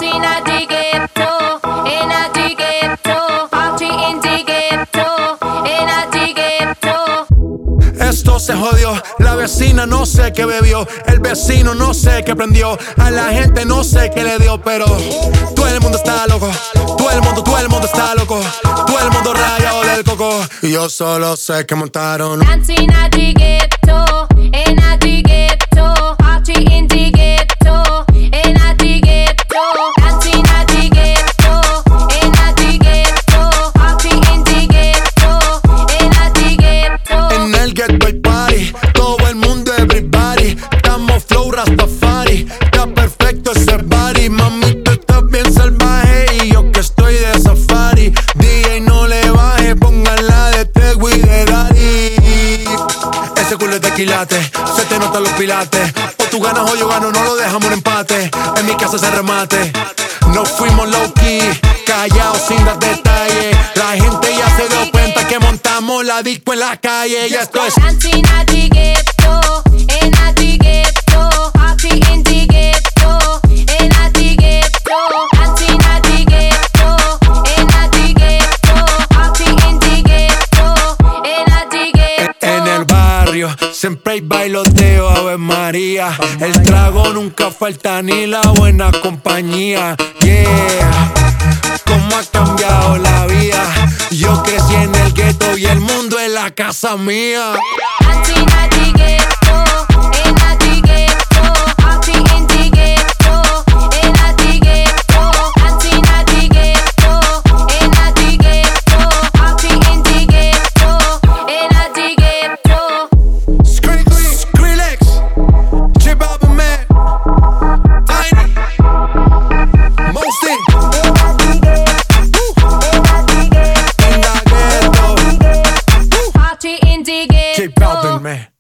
Esto se jodió, la vecina no sé qué bebió, el vecino no sé qué prendió, a la gente no sé qué le dio, pero todo el mundo está loco, todo el mundo está loco, todo el mundo rayado del coco. Y yo solo sé que montaron Dancing at the ghetto, in at the ghetto, party in the ghetto, in at the ghetto, dancing at the ghetto, in at the ghetto, party in the ghetto, in at the ghetto. en el ghetto hay party, todo el mundo everybody, estamos flow Rastafari, está perfecto ese body, mami tú estás bien salvaje y yo que estoy de safari, DJ no le baje, pónganla de Tego y de Daddy. Ese culo es de quilate, se te notan los pilates, o tú ganas o yo gano, no lo dejamos en empate, en mi casa se remate, no fuimos low key, callados sin dar detalles, la gente ya se dio cuenta que montamos la disco en la calle, ya esto es Dancing at the ghetto, in at the ghetto, party in the ghetto, in at the ghetto, dancing at the ghetto, in at the ghetto, party in the ghetto, in at the ghetto. en el barrio, siempre hay bailoteo, Ave María, el trago nunca falta ni la buena compañía, yeah. Cómo ha cambiado la vida, yo crecí en el gueto y el mundo es la casa mía. Dancing at the ghetto, in at the ghetto, party in the ghetto, in at the ghetto, dancing at the ghetto, in at the ghetto, party in the ghetto, in at the ghetto. Skrillex, J Balvin, man, Tiny, Mosty, in the ghetto, Party in the ghetto. J Balvin, man.